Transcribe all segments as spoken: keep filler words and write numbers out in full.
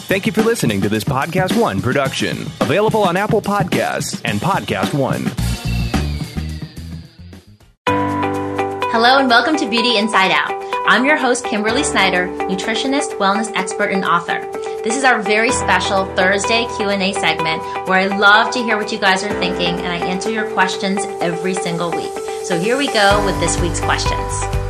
Thank you for listening to this Podcast One production, available on Apple Podcasts and Podcast One. Hello and welcome to Beauty Inside Out. I'm your host, Kimberly Snyder, nutritionist, wellness expert, and author. This is our very special Thursday Q and A segment where I love to hear what you guys are thinking and I answer your questions every single week. So here we go with this week's questions.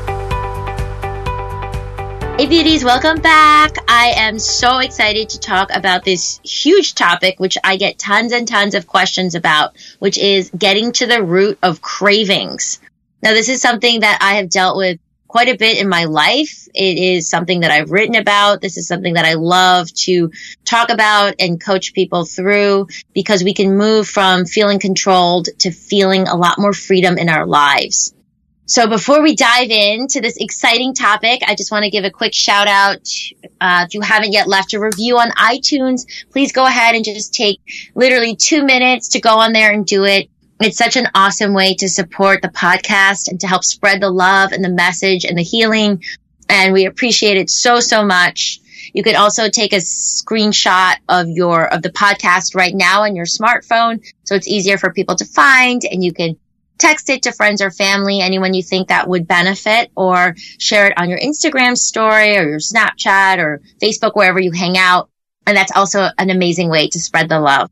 Hey beauties, welcome back. I am so excited to talk about this huge topic, which I get tons and tons of questions about, which is getting to the root of cravings. Now, this is something that I have dealt with quite a bit in my life. It is something that I've written about. This is something that I love to talk about and coach people through because we can move from feeling controlled to feeling a lot more freedom in our lives. So before we dive into this exciting topic, I just want to give a quick shout out. Uh, if you haven't yet left a review on iTunes, please go ahead and just take literally two minutes to go on there and do it. It's such an awesome way to support the podcast and to help spread the love and the message and the healing. And we appreciate it so, so much. You could also take a screenshot of your, of the podcast right now on your smartphone. So it's easier for people to find and you can text it to friends or family, anyone you think that would benefit, or share it on your Instagram story or your Snapchat or Facebook, wherever you hang out. And that's also an amazing way to spread the love.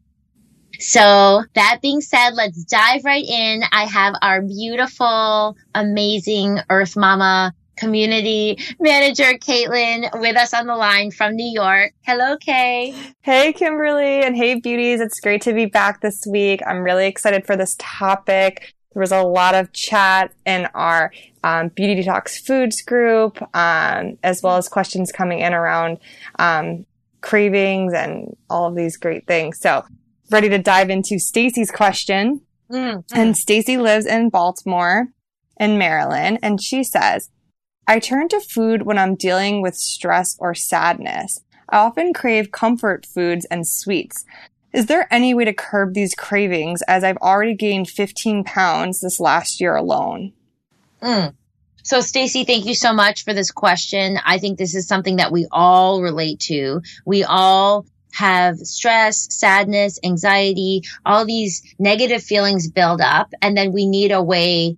So that being said, let's dive right in. I have our beautiful, amazing Earth Mama community manager, Caitlin, with us on the line from New York. Hello, Kay. Hey, Kimberly, and hey, beauties. It's great to be back this week. I'm really excited for this topic. There was a lot of chat in our um, Beauty Detox Foods group, um, as well as questions coming in around um, cravings and all of these great things. So ready to dive into Stacy's question. Mm-hmm. And Stacy lives in Baltimore in Maryland. And she says, I turn to food when I'm dealing with stress or sadness. I often crave comfort foods and sweets. Is there any way to curb these cravings as I've already gained fifteen pounds this last year alone? Mm. So Stacy, thank you so much for this question. I think this is something that we all relate to. We all have stress, sadness, anxiety, all these negative feelings build up, and then we need a way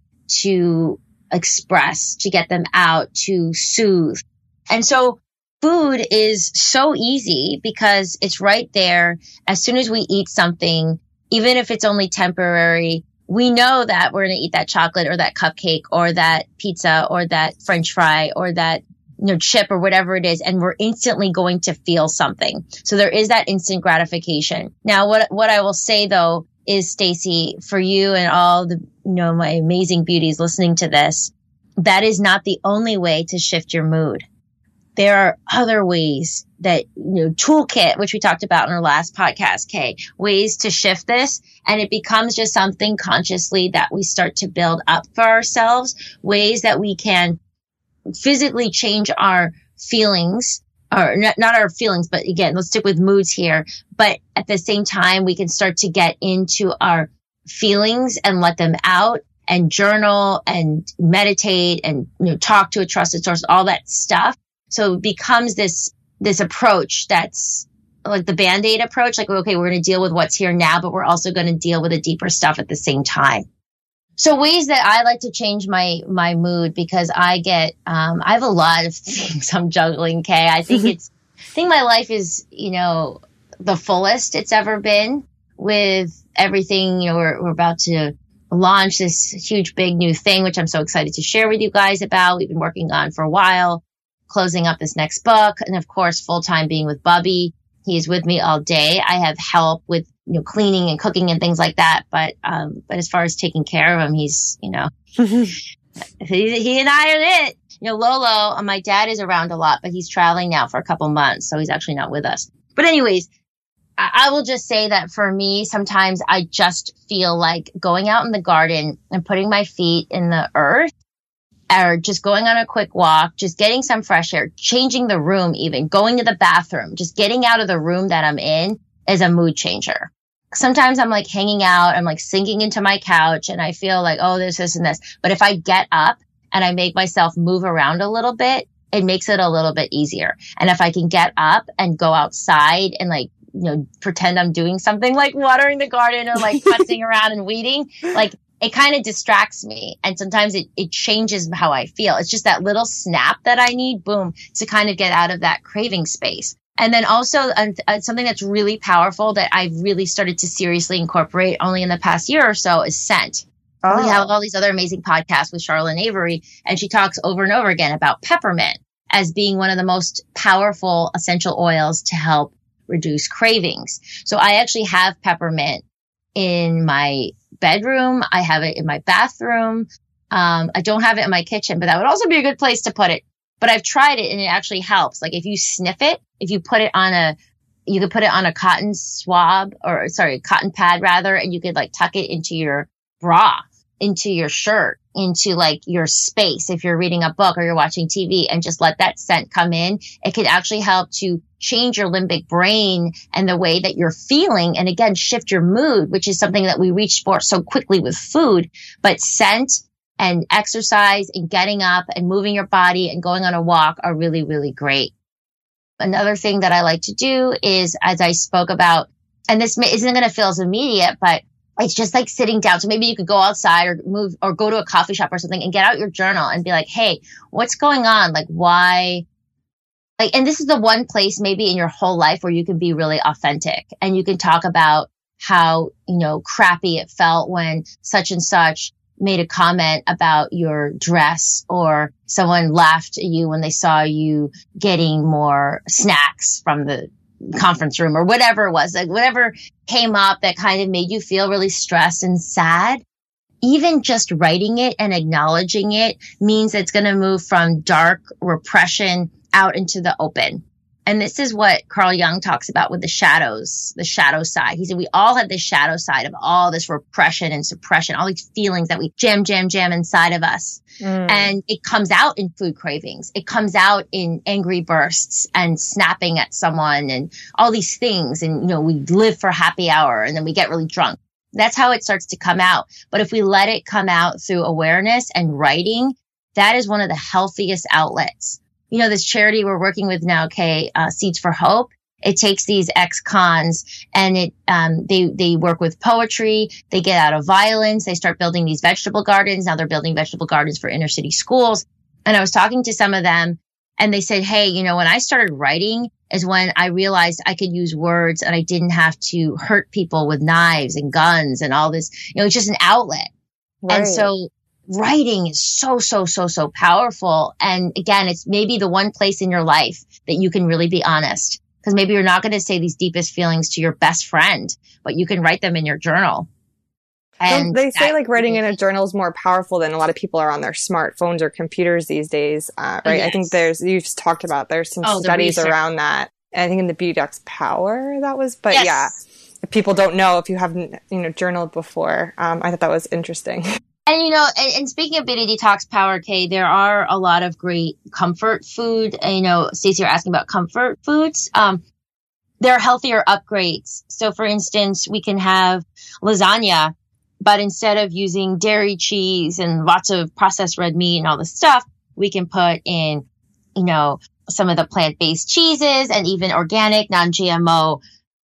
to express, to get them out, to soothe. And so food is so easy because it's right there. As soon as we eat something, even if it's only temporary, we know that we're going to eat that chocolate or that cupcake or that pizza or that French fry or that, you know, chip or whatever it is, and we're instantly going to feel something. So there is that instant gratification. Now, what what I will say though is, Stacy, for you and all the, you know, my amazing beauties listening to this, that is not the only way to shift your mood. There are other ways that, you know, toolkit, which we talked about in our last podcast, Kay, ways to shift this. And it becomes just something consciously that we start to build up for ourselves, ways that we can physically change our feelings, or not, not our feelings, but again, let's stick with moods here. But at the same time, we can start to get into our feelings and let them out and journal and meditate and, you know, talk to a trusted source, all that stuff. So it becomes this, this approach that's like the Band-Aid approach. Like, okay, we're going to deal with what's here now, but we're also going to deal with the deeper stuff at the same time. So ways that I like to change my, my mood, because I get, um, I have a lot of things I'm juggling, Kay. I think it's, I think my life is, you know, the fullest it's ever been with everything. You know, we're, we're about to launch this huge, big new thing, which I'm so excited to share with you guys about. We've been working on for a while, closing up this next book. And of course, full time being with Bubby. He is with me all day. I have help with, you know, cleaning and cooking and things like that. But, um, but as far as taking care of him, he's, you know, he, he and I are it. You know, Lolo, my dad is around a lot, but he's traveling now for a couple months. So he's actually not with us. But anyways, I, I will just say that for me, sometimes I just feel like going out in the garden and putting my feet in the earth, or just going on a quick walk, just getting some fresh air, changing the room even, going to the bathroom, just getting out of the room that I'm in is a mood changer. Sometimes I'm like hanging out, I'm like sinking into my couch and I feel like, oh, this, this, and this. But if I get up and I make myself move around a little bit, it makes it a little bit easier. And if I can get up and go outside and like, you know, pretend I'm doing something like watering the garden or like putzing around and weeding, like it kind of distracts me. And sometimes it, it changes how I feel. It's just that little snap that I need, boom, to kind of get out of that craving space. And then also uh, uh, something that's really powerful that I've really started to seriously incorporate only in the past year or so is scent. Oh. We have all these other amazing podcasts with Charlotte Avery, and she talks over and over again about peppermint as being one of the most powerful essential oils to help reduce cravings. So I actually have peppermint in my bedroom. I have it in my bathroom. Um, I don't have it in my kitchen, but that would also be a good place to put it. But I've tried it and it actually helps. Like if you sniff it, if you put it on a, you could put it on a cotton swab or sorry, cotton pad rather, and you could like tuck it into your bra, into your shirt, into like your space. If you're reading a book or you're watching T V and just let that scent come in, it could actually help to change your limbic brain and the way that you're feeling. And again, shift your mood, which is something that we reach for so quickly with food, but scent and exercise and getting up and moving your body and going on a walk are really, really great. Another thing that I like to do is, as I spoke about, and this isn't going to feel as immediate, but it's just like sitting down. So maybe you could go outside or move or go to a coffee shop or something and get out your journal and be like, hey, what's going on? Like, why? Like, and this is the one place maybe in your whole life where you can be really authentic and you can talk about how, you know, crappy it felt when such and such made a comment about your dress, or someone laughed at you when they saw you getting more snacks from the conference room, or whatever it was, like whatever came up that kind of made you feel really stressed and sad. Even just writing it and acknowledging it means it's going to move from dark repression out into the open. And this is what Carl Jung talks about with the shadows, the shadow side. He said we all have the shadow side of all this repression and suppression, all these feelings that we jam, jam, jam inside of us. Mm. And it comes out in food cravings. It comes out in angry bursts and snapping at someone and all these things. And, you know, we live for happy hour and then we get really drunk. That's how it starts to come out. But if we let it come out through awareness and writing, that is one of the healthiest outlets. You know, this charity we're working with now, Kay, uh, Seeds for Hope, it takes these ex-cons and it, um, they, they work with poetry. They get out of violence. They start building these vegetable gardens. Now they're building vegetable gardens for inner city schools. And I was talking to some of them and they said, hey, you know, when I started writing is when I realized I could use words and I didn't have to hurt people with knives and guns and all this. You know, it's just an outlet. Right. And so writing is so, so, so, so powerful. And again, it's maybe the one place in your life that you can really be honest, because maybe you're not going to say these deepest feelings to your best friend, but you can write them in your journal. And they say like writing in a journal is more powerful than a lot of people are on their smartphones or computers these days. Uh, right. Yes. I think there's, you've talked about, there's some oh, studies around that. And I think in the Beauty Docs Power that was, but yes. yeah, if people don't know, if you haven't, you know, journaled before, um, I thought that was interesting. And, you know, and, and speaking of Beauty Detox Power, Kay, there are a lot of great comfort food. And, you know, Stacey, you're asking about comfort foods. Um, there are healthier upgrades. So, for instance, we can have lasagna, but instead of using dairy cheese and lots of processed red meat and all this stuff, we can put in, you know, some of the plant-based cheeses and even organic, non-G M O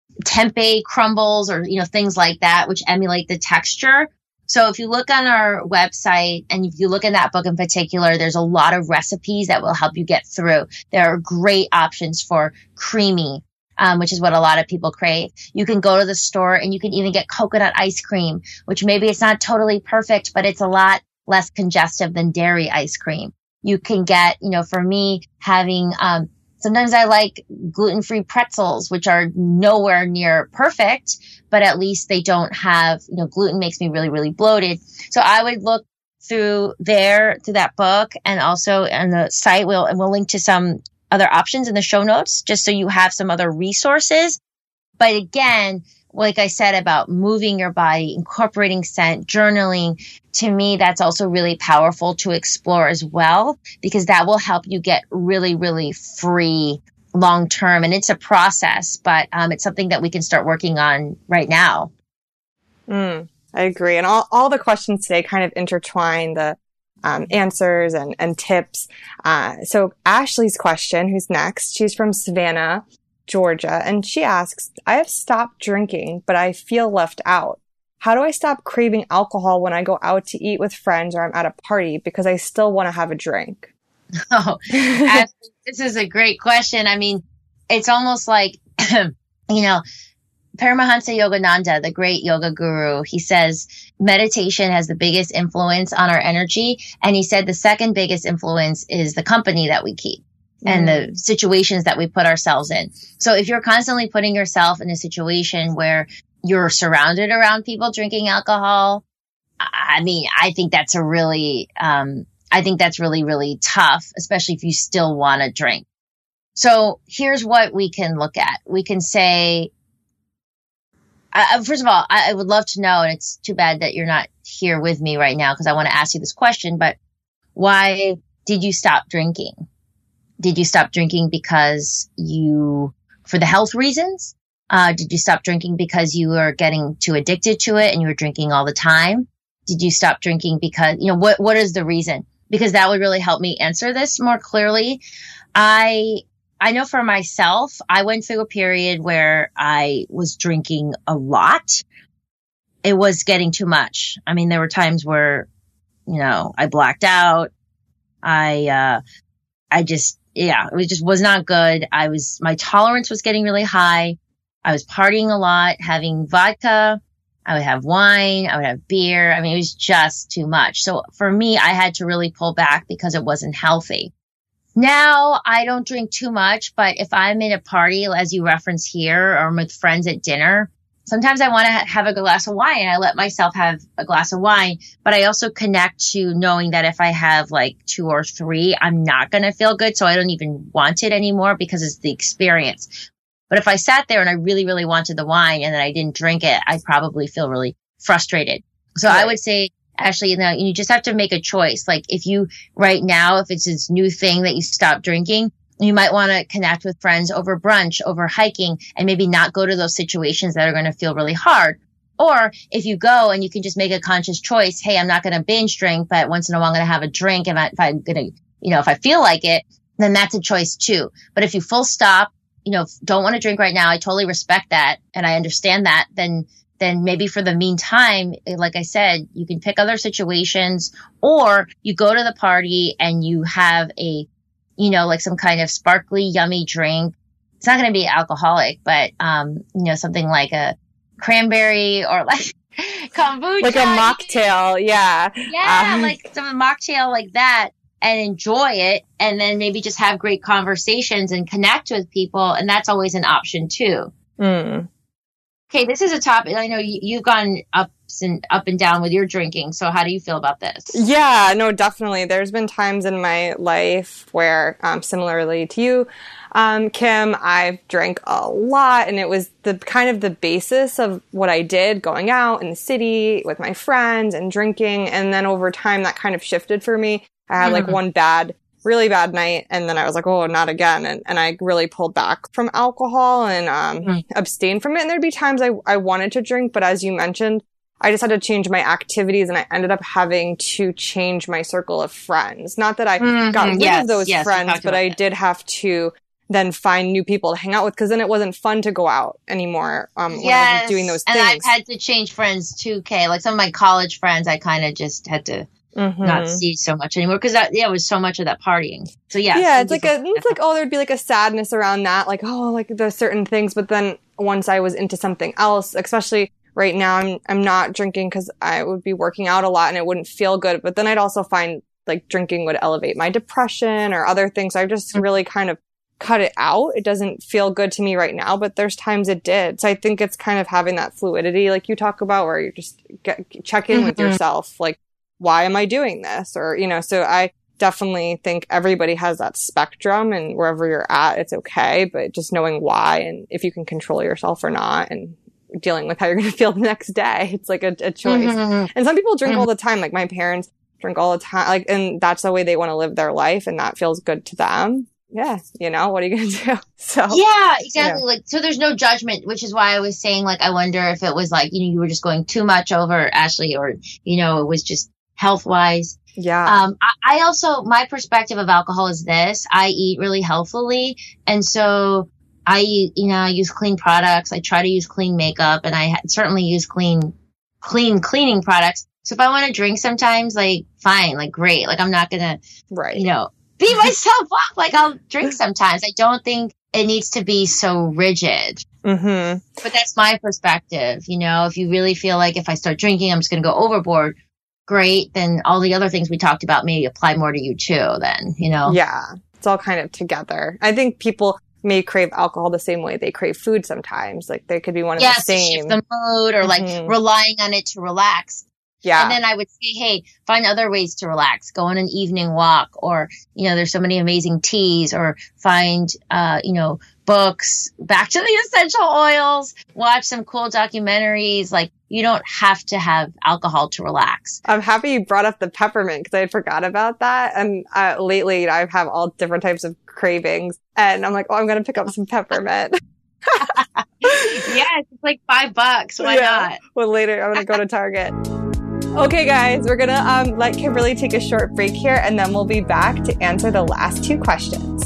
tempeh crumbles or, you know, things like that, which emulate the texture. So if you look on our website and if you look in that book in particular, there's a lot of recipes that will help you get through. There are great options for creamy, um, which is what a lot of people crave. You can go to the store and you can even get coconut ice cream, which maybe it's not totally perfect, but it's a lot less congestive than dairy ice cream. You can get, you know, for me, having, um, sometimes I like gluten-free pretzels, which are nowhere near perfect, but at least they don't have, you know, gluten makes me really, really bloated. So I would look through there, through that book, and also on the site, we'll, and we'll link to some other options in the show notes, just so you have some other resources. But again, like I said about moving your body, incorporating scent, journaling, to me, that's also really powerful to explore as well, because that will help you get really, really free long term. And it's a process, but um, it's something that we can start working on right now. Mm, I agree. And all, all the questions today kind of intertwine the um, answers and, and tips. Uh, so Ashley's question, who's next, she's from Savannah, Georgia, and she asks, I have stopped drinking, but I feel left out. How do I stop craving alcohol when I go out to eat with friends or I'm at a party because I still want to have a drink? Oh, Ashley, this is a great question. I mean, it's almost like, you know, Paramahansa Yogananda, the great yoga guru, he says meditation has the biggest influence on our energy. And he said the second biggest influence is the company that we keep and the situations that we put ourselves in. So if you're constantly putting yourself in a situation where you're surrounded around people drinking alcohol, I mean, I think that's a really, um, I think that's really, really tough, especially if you still want to drink. So here's what we can look at. We can say, uh, first of all, I, I would love to know, and it's too bad that you're not here with me right now because I want to ask you this question, but why did you stop drinking? Did you stop drinking because you, for the health reasons? Uh, did you stop drinking because you were getting too addicted to it and you were drinking all the time? Did you stop drinking because, you know, what, what is the reason? Because that would really help me answer this more clearly. I, I know for myself, I went through a period where I was drinking a lot. It was getting too much. I mean, there were times where, you know, I blacked out. I, uh, I just, yeah, it was just was not good. I was, my tolerance was getting really high. I was partying a lot, having vodka. I would have wine. I would have beer. I mean, it was just too much. So for me, I had to really pull back because it wasn't healthy. Now I don't drink too much, but if I'm in a party, as you reference here, or I'm with friends at dinner, sometimes I want to ha- have a glass of wine. I let myself have a glass of wine, but I also connect to knowing that if I have like two or three, I'm not going to feel good. So I don't even want it anymore because it's the experience. But if I sat there and I really, really wanted the wine and then I didn't drink it, I probably feel really frustrated. So right. I would say, Ashley, you know, you just have to make a choice. Like if you, right now, if it's this new thing that you stop drinking, you might want to connect with friends over brunch, over hiking, and maybe not go to those situations that are going to feel really hard. Or if you go and you can just make a conscious choice, hey, I'm not going to binge drink, but once in a while I'm going to have a drink. And if I'm going to, you know, if I feel like it, then that's a choice too. But if you full stop, you know, don't want to drink right now, I totally respect that. And I understand that. Then, then maybe for the meantime, like I said, you can pick other situations, or you go to the party and you have a, you know, like some kind of sparkly, yummy drink. It's not going to be alcoholic, but, um, you know, something like a cranberry or like kombucha. Like a mocktail. Yeah. Yeah. Um, like some mocktail like that. And enjoy it, and then maybe just have great conversations and connect with people. And that's always an option too. Mm. Okay, this is a topic. I know you, you've gone up and up and down with your drinking. So how do you feel about this? Yeah, no, definitely. There's been times in my life where, um, similarly to you, um, Kim, I've drank a lot, and it was the kind of the basis of what I did, going out in the city with my friends and drinking. And then over time, that kind of shifted for me. I had like mm. one bad, really bad night, and then I was like, oh, not again. And, and I really pulled back from alcohol and um, mm. abstained from it. And there'd be times I, I wanted to drink, but as you mentioned, I just had to change my activities, and I ended up having to change my circle of friends. Not that I mm-hmm. got rid yes, of those yes, friends, but I that. did have to then find new people to hang out with, because then it wasn't fun to go out anymore um, when yes. I was doing those things. And I've had to change friends too, Kay. Like some of my college friends, I kind of just had to Mm-hmm. not see so much anymore because that yeah it was so much of that partying. So yeah, yeah, it's like a it's like oh there'd be like a sadness around that, like oh like there's certain things, but then once I was into something else, especially right now, I'm I'm not drinking because I would be working out a lot and it wouldn't feel good. But then I'd also find like drinking would elevate my depression or other things. So I just mm-hmm. really kind of cut it out. It doesn't feel good to me right now, but there's times it did. So I think it's kind of having that fluidity, like you talk about, where you just get, check in mm-hmm. with yourself, like, why am I doing this? Or, you know, so I definitely think everybody has that spectrum, and wherever you're at, it's okay. But just knowing why, and if you can control yourself or not, and dealing with how you're going to feel the next day, it's like a, a choice. Mm-hmm. And some people drink mm-hmm. all the time. Like my parents drink all the time, like, and that's the way they want to live their life, and that feels good to them. Yeah. You know, what are you going to do? So yeah, exactly. You know. Like, so there's no judgment, which is why I was saying, like, I wonder if it was like, you know, you were just going too much over, Ashley, or, you know, it was just health wise. Yeah. Um, I, I also, my perspective of alcohol is this. I eat really healthfully. And so I, you know, I use clean products. I try to use clean makeup, and I certainly use clean, clean cleaning products. So if I want to drink sometimes, like, fine, like, great. Like, I'm not going to, right. you know, beat myself up. Like, I'll drink sometimes. I don't think it needs to be so rigid. Mm-hmm. But that's my perspective. You know, if you really feel like if I start drinking, I'm just going to go overboard, great. Then all the other things we talked about maybe apply more to you too, then, you know? Yeah. It's all kind of together. I think people may crave alcohol the same way they crave food sometimes. Like, they could be one of yes, the same. To shift the mood, or like mm-hmm. relying on it to relax. Yeah. And then I would say, hey, find other ways to relax. Go on an evening walk, or, you know, there's so many amazing teas, or find, uh, you know, books, back to the essential oils, watch some cool documentaries. Like, you don't have to have alcohol to relax. I'm happy you brought up the peppermint, because I forgot about that. And uh, lately I have all different types of cravings, and I'm like, oh, I'm going to pick up some peppermint. Yes, it's like five bucks. Why yeah. not? Well, later I'm going to go to Target. Okay, guys, we're going to um, let Kimberly take a short break here, and then we'll be back to answer the last two questions.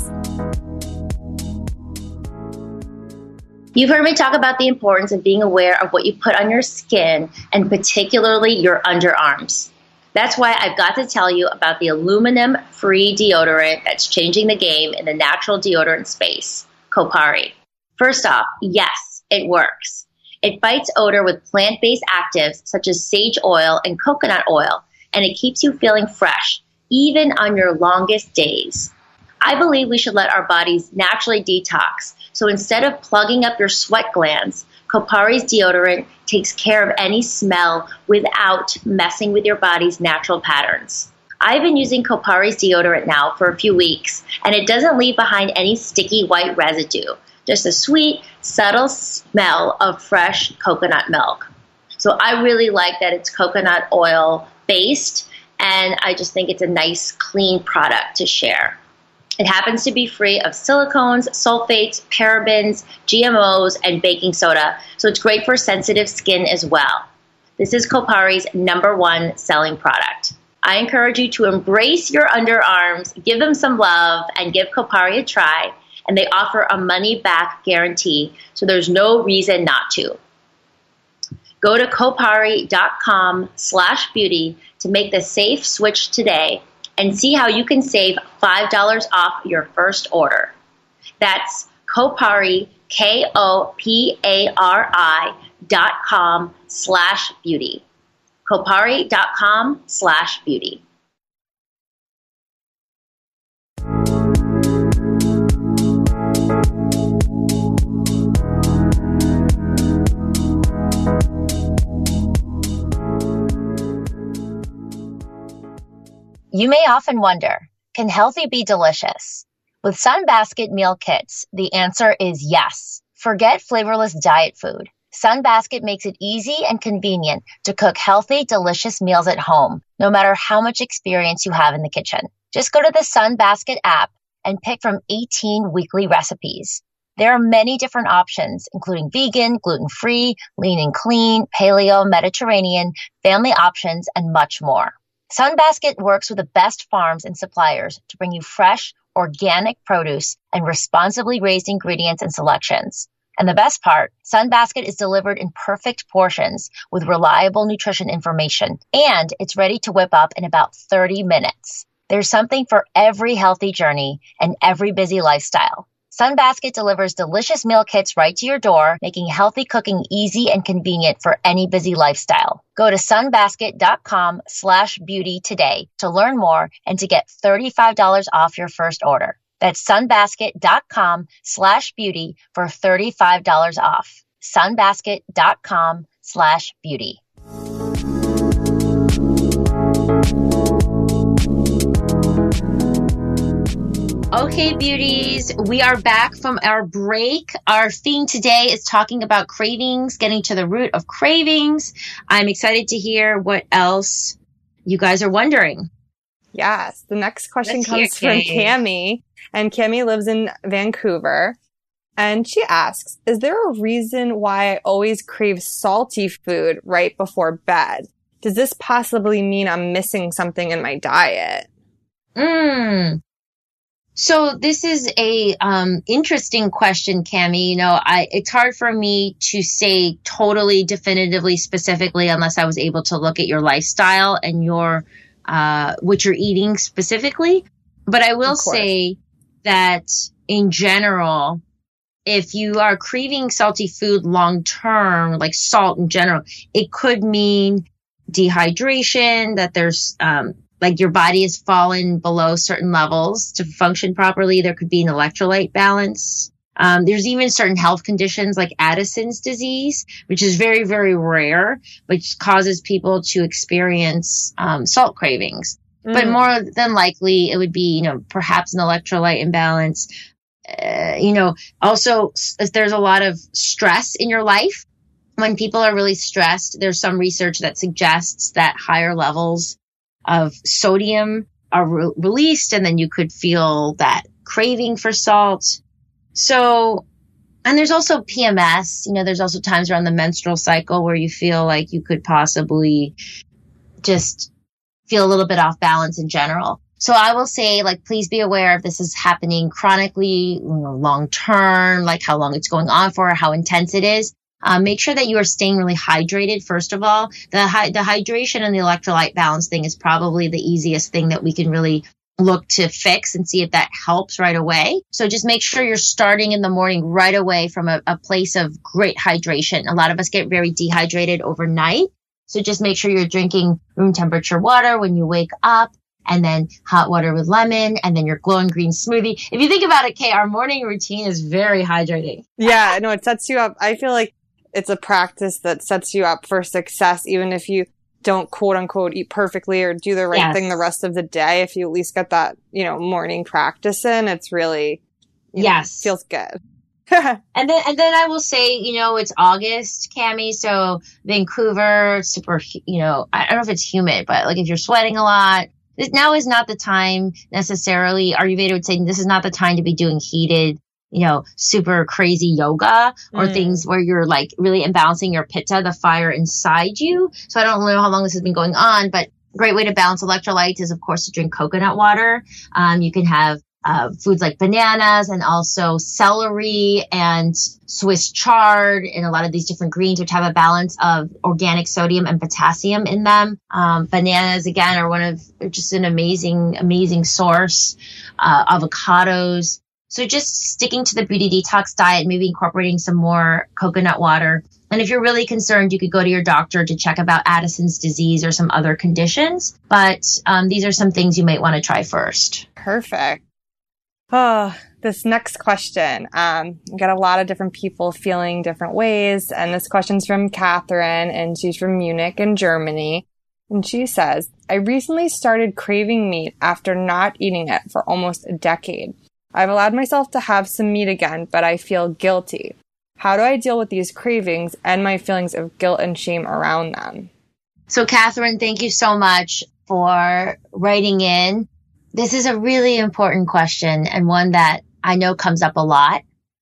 You've heard me talk about the importance of being aware of what you put on your skin, and particularly your underarms. That's why I've got to tell you about the aluminum-free deodorant that's changing the game in the natural deodorant space, Kopari. First off, yes, it works. It fights odor with plant-based actives such as sage oil and coconut oil, and it keeps you feeling fresh, even on your longest days. I believe we should let our bodies naturally detox. So instead of plugging up your sweat glands, Kopari's deodorant takes care of any smell without messing with your body's natural patterns. I've been using Kopari's deodorant now for a few weeks, and it doesn't leave behind any sticky white residue, just a sweet, subtle smell of fresh coconut milk. So I really like that it's coconut oil based, and I just think it's a nice, clean product to share. It happens to be free of silicones, sulfates, parabens, G M Os, and baking soda, so it's great for sensitive skin as well. This is Kopari's number one selling product. I encourage you to embrace your underarms, give them some love, and give Kopari a try, and they offer a money-back guarantee, so there's no reason not to. Go to Kopari.com slash beauty to make the safe switch today, and see how you can save five dollars off your first order. That's Kopari, K O P A R I dot com slash beauty. Kopari.com slash beauty. You may often wonder, can healthy be delicious? With Sunbasket meal kits, the answer is yes. Forget flavorless diet food. Sunbasket makes it easy and convenient to cook healthy, delicious meals at home, no matter how much experience you have in the kitchen. Just go to the Sunbasket app and pick from eighteen weekly recipes. There are many different options, including vegan, gluten-free, lean and clean, paleo, Mediterranean, family options, and much more. Sunbasket works with the best farms and suppliers to bring you fresh, organic produce and responsibly raised ingredients and selections. And the best part, Sunbasket is delivered in perfect portions with reliable nutrition information, and it's ready to whip up in about thirty minutes. There's something for every healthy journey and every busy lifestyle. Sunbasket delivers delicious meal kits right to your door, making healthy cooking easy and convenient for any busy lifestyle. Go to sunbasket.com slash beauty today to learn more and to get thirty-five dollars off your first order. That's sunbasket.com slash beauty for thirty-five dollars off. sunbasket.com slash beauty. Okay, beauties, we are back from our break. Our theme today is talking about cravings, getting to the root of cravings. I'm excited to hear what else you guys are wondering. Yes, the next question Let's comes hear, from Kay. Cammie, and Cammie lives in Vancouver. And she asks, is there a reason why I always crave salty food right before bed? does this possibly mean I'm missing something in my diet? Mm. So this is a um, interesting question, Cami. You know, I it's hard for me to say totally definitively specifically unless I was able to look at your lifestyle and your uh, what you're eating specifically. But I will say that in general, if you are craving salty food long term, like salt in general, it could mean dehydration, that there's um like your body has fallen below certain levels to function properly. There could be an electrolyte balance. Um, there's even certain health conditions like Addison's disease, which is very, very rare, which causes people to experience um, salt cravings. Mm. But more than likely, it would be, you know, perhaps an electrolyte imbalance. Uh, you know, also, if there's a lot of stress in your life, when people are really stressed, there's some research that suggests that higher levels of sodium are re- released, and then you could feel that craving for salt. So, and there's also P M S. You know, there's also times around the menstrual cycle where you feel like you could possibly just feel a little bit off balance in general. So I will say, like, please be aware if this is happening chronically, you know, long term, like how long it's going on for, how intense it is. Um, make sure that you are staying really hydrated, first of all. The, hy- the hydration and the electrolyte balance thing is probably the easiest thing that we can really look to fix and see if that helps right away. So just make sure you're starting in the morning right away from a, a place of great hydration. A lot of us get very dehydrated overnight. So just make sure you're drinking room temperature water when you wake up, and then hot water with lemon, and then your glowing green smoothie. If you think about it, Kay, our morning routine is very hydrating. Yeah, no, it sets you up. I feel like it's a practice that sets you up for success, even if you don't quote unquote eat perfectly or do the right yes. thing the rest of the day. If you at least get that, you know, morning practice in, it's really, you yes, know, feels good. and then, and then I will say, you know, it's August, Cami. So Vancouver, super, you know, I don't know if it's humid, but like if you're sweating a lot, this now is not the time necessarily. Ayurveda would say this is not the time to be doing heated, you know, super crazy yoga or mm. things where you're like really imbalancing your pitta, the fire inside you. So I don't know how long this has been going on, but a great way to balance electrolytes is, of course, to drink coconut water. Um, you can have uh, foods like bananas and also celery and Swiss chard and a lot of these different greens, which have a balance of organic sodium and potassium in them. Um, bananas, again, are one of just an amazing, amazing source. Uh, avocados. So just sticking to the beauty detox diet, maybe incorporating some more coconut water. And if you're really concerned, you could go to your doctor to check about Addison's disease or some other conditions. But um, these are some things you might want to try first. Perfect. Oh, this next question. Um, we got a lot of different people feeling different ways. And this question's from Catherine, and she's from Munich in Germany. And she says, I recently started craving meat after not eating it for almost a decade. I've allowed myself to have some meat again, but I feel guilty. How do I deal with these cravings and my feelings of guilt and shame around them? So, Catherine, thank you so much for writing in. This is a really important question, and one that I know comes up a lot.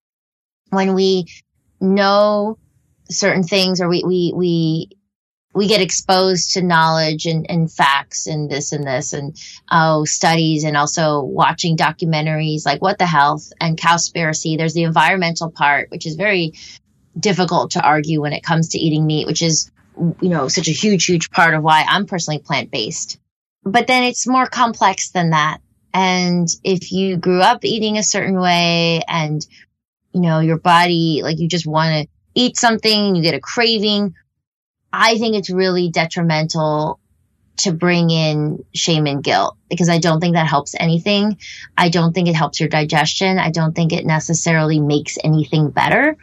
When we know certain things, or we we we we get exposed to knowledge and, and facts and this and this and oh, studies, and also watching documentaries like What the Health and Cowspiracy. There's the environmental part, which is very difficult to argue when it comes to eating meat, which is, you know, such a huge, huge part of why I'm personally plant-based. But then it's more complex than that. And if you grew up eating a certain way and, you know, your body, like you just want to eat something, you get a craving, I think it's really detrimental to bring in shame and guilt, because I don't think that helps anything. I don't think it helps your digestion. I don't think it necessarily makes anything better.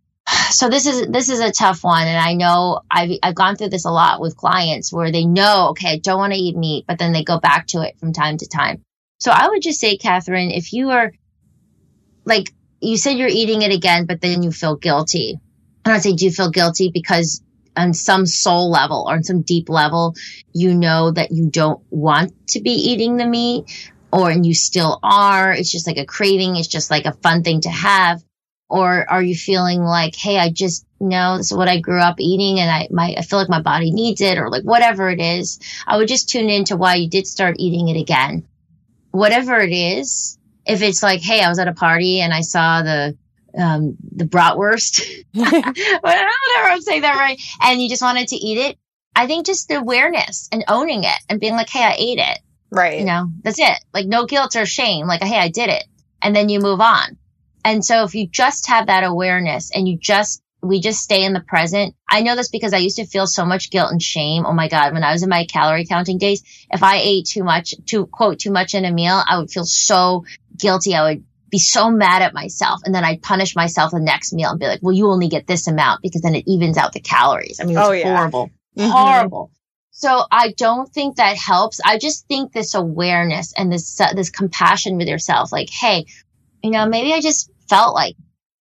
So this is, this is a tough one. And I know I've, I've gone through this a lot with clients where they know, okay, I don't want to eat meat, but then they go back to it from time to time. So I would just say, Catherine, if you are like, you said you're eating it again, but then you feel guilty. And I'd say, do you feel guilty because on some soul level or on some deep level, you know that you don't want to be eating the meat, or and you still are? It's just like a craving. It's just like a fun thing to have. Or are you feeling like, hey, I just, you know, this is what I grew up eating and I, my, I feel like my body needs it, or like whatever it is. I would just tune into why you did start eating it again. Whatever it is, if it's like, hey, I was at a party and I saw the, um, the bratwurst, whatever, I'm saying that right. And you just wanted to eat it. I think just the awareness and owning it and being like, hey, I ate it. Right. You know, that's it. Like no guilt or shame. Like, hey, I did it. And then you move on. And so if you just have that awareness and you just, we just stay in the present. I know this because I used to feel so much guilt and shame. Oh my God. When I was in my calorie counting days, if I ate too much, to quote, too much in a meal, I would feel so guilty. I would be so mad at myself. And then I'd punish myself the next meal and be like, well, you only get this amount, because then it evens out the calories. I mean, it's oh, yeah. horrible, Mm-hmm. horrible. So I don't think that helps. I just think this awareness and this, uh, this compassion with yourself, like, hey, you know, maybe I just felt like,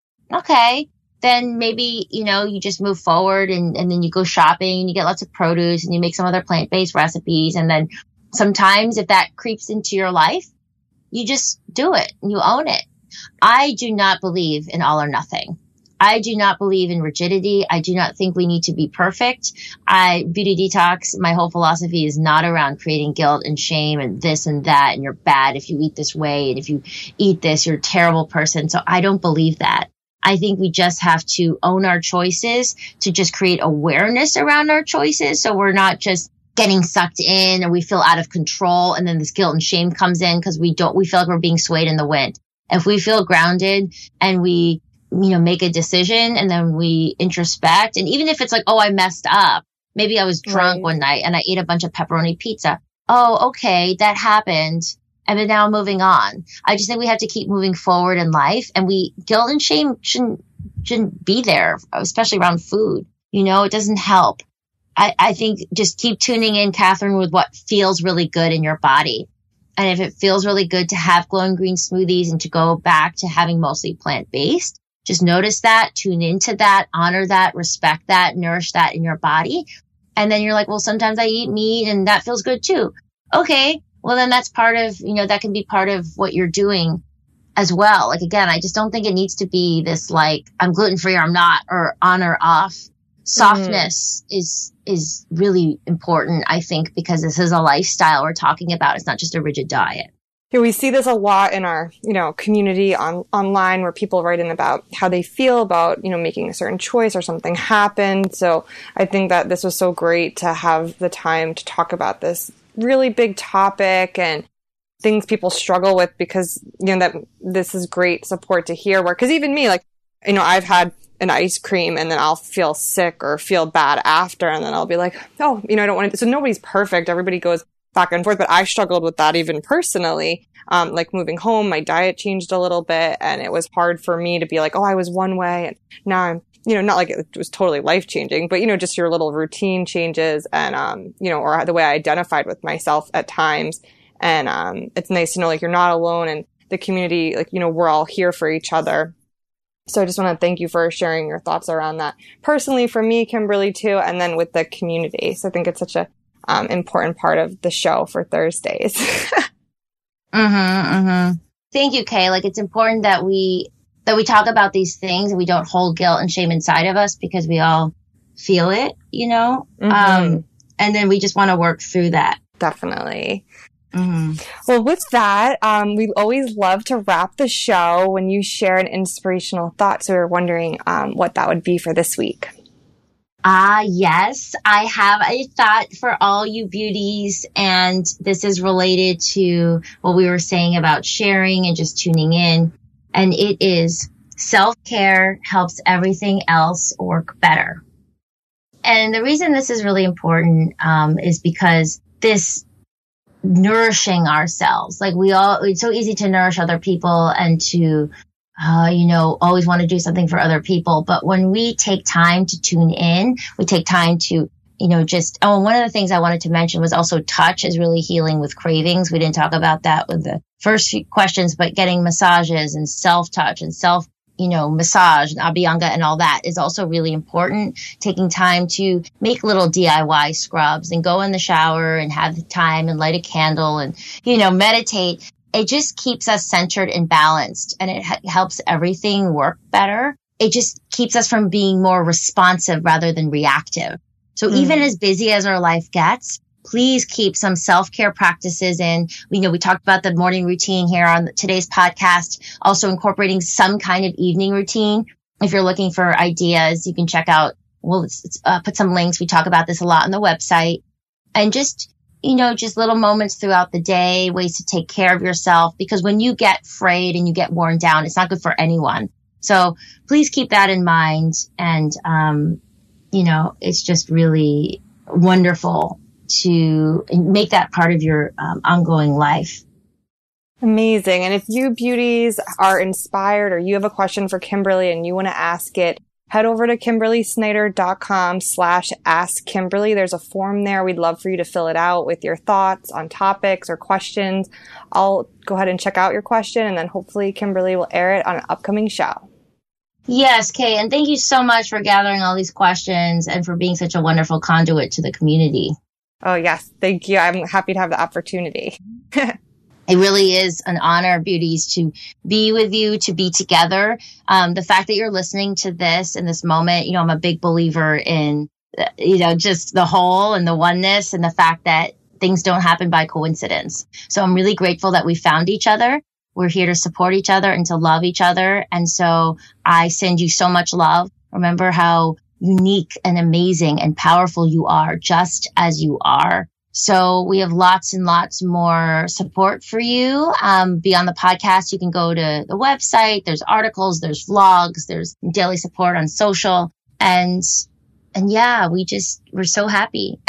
okay, then maybe, you know, you just move forward and, and then you go shopping and you get lots of produce and you make some other plant-based recipes. And then sometimes if that creeps into your life, you just do it and you own it. I do not believe in all or nothing. I do not believe in rigidity. I do not think we need to be perfect. I, Beauty Detox, my whole philosophy is not around creating guilt and shame and this and that, and you're bad if you eat this way, and if you eat this, you're a terrible person. So I don't believe that. I think we just have to own our choices, to just create awareness around our choices, so we're not just getting sucked in and we feel out of control, and then this guilt and shame comes in because we don't, we feel like we're being swayed in the wind. If we feel grounded and we, you know, make a decision and then we introspect, and even if it's like, oh, I messed up. Maybe I was drunk right. one night and I ate a bunch of pepperoni pizza. Oh, okay, that happened. And then now I'm moving on. I just think we have to keep moving forward in life, and we, guilt and shame shouldn't, shouldn't be there, especially around food. You know, it doesn't help. I, I think just keep tuning in, Catherine, with what feels really good in your body. And if it feels really good to have glowing green smoothies and to go back to having mostly plant-based, just notice that, tune into that, honor that, respect that, nourish that in your body. And then you're like, well, sometimes I eat meat and that feels good too. Okay. Well, then that's part of, you know, that can be part of what you're doing as well. Like, again, I just don't think it needs to be this like, I'm gluten free or I'm not, or on or off. Softness mm. is, is really important, I think, because this is a lifestyle we're talking about. It's not just a rigid diet. Yeah, we see this a lot in our, you know, community on online, where people write in about how they feel about, you know, making a certain choice or something happened. So I think that this was so great to have the time to talk about this really big topic and things people struggle with, because, you know, that this is great support to hear. Where, because even me, like, you know, I've had an ice cream and then I'll feel sick or feel bad after, and then I'll be like, oh, you know, I don't want to. So nobody's perfect. Everybody goes back and forth, but I struggled with that even personally. Um, like moving home, my diet changed a little bit, and it was hard for me to be like, oh, I was one way and now I'm, you know, not like it was totally life changing, but, you know, just your little routine changes and, um, you know, or the way I identified with myself at times. And, um, it's nice to know, like, you're not alone, and the community, like, you know, we're all here for each other. So I just want to thank you for sharing your thoughts around that personally for me, Kimberly, too, and then with the community. So I think it's such a um, important part of the show for Thursdays. mm-hmm, mm-hmm. Thank you, Kay. Like, it's important that we that we talk about these things and we don't hold guilt and shame inside of us, because we all feel it, you know? Mm-hmm. Um, and then we just want to work through that. Definitely. Mm-hmm. Well, with that, um, we always love to wrap the show when you share an inspirational thought. So we're wondering um, what that would be for this week. Ah, uh, yes, I have a thought for all you beauties, and this is related to what we were saying about sharing and just tuning in. And it is, self-care helps everything else work better. And the reason this is really important um, is because this nourishing ourselves, like we all, it's so easy to nourish other people and to, uh, you know, always want to do something for other people. But when we take time to tune in, we take time to, you know, just, oh, and one of the things I wanted to mention was also touch is really healing with cravings. We didn't talk about that with the first few questions, but getting massages and self-touch and self, you know, massage and Abhyanga and all that is also really important. Taking time to make little D I Y scrubs and go in the shower and have the time and light a candle and, you know, meditate. it just keeps us centered and balanced, and it ha- helps everything work better. It just keeps us from being more responsive rather than reactive. So mm. even as busy as our life gets, please keep some self-care practices in. We know we talked about the morning routine here on today's podcast, also incorporating some kind of evening routine. If you're looking for ideas, you can check out, we'll uh, put some links. We talk about this a lot on the website. And just, you know, just little moments throughout the day, ways to take care of yourself. Because when you get frayed and you get worn down, it's not good for anyone. So please keep that in mind. And, um, you know, it's just really wonderful to make that part of your um, ongoing life. Amazing. And if you beauties are inspired or you have a question for Kimberly and you want to ask it, head over to kimberlysnyder.com slash ask Kimberly. There's a form there. We'd love for you to fill it out with your thoughts on topics or questions. I'll go ahead and check out your question, and then hopefully Kimberly will air it on an upcoming show. Yes, Kay. And thank you so much for gathering all these questions and for being such a wonderful conduit to the community. Oh, yes. Thank you. I'm happy to have the opportunity. It really is an honor, beauties, to be with you, to be together. Um, the fact that you're listening to this in this moment, you know, I'm a big believer in, you know, just the whole and the oneness and the fact that things don't happen by coincidence. So I'm really grateful that we found each other. We're here to support each other and to love each other. And so I send you so much love. Remember how unique and amazing and powerful you are, just as you are. So we have lots and lots more support for you. Um, beyond the podcast, you can go to the website. There's articles, there's vlogs, there's daily support on social. And, and yeah, we just, we're so happy.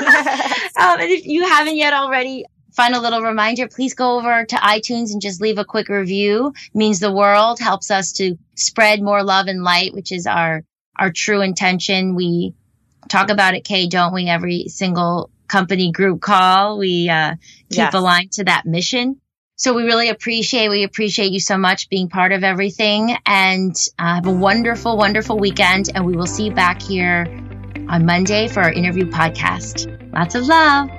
um, and if you haven't yet already, final little reminder, please go over to iTunes and just leave a quick review. It means the world, helps us to spread more love and light, which is our, our true intention. We talk about it, Kay, don't we? Every single company group call, we uh keep yes. aligned to that mission. So we really appreciate, we appreciate you so much being part of everything, and uh, have a wonderful, wonderful weekend. And we will see you back here on Monday for our interview podcast. Lots of love.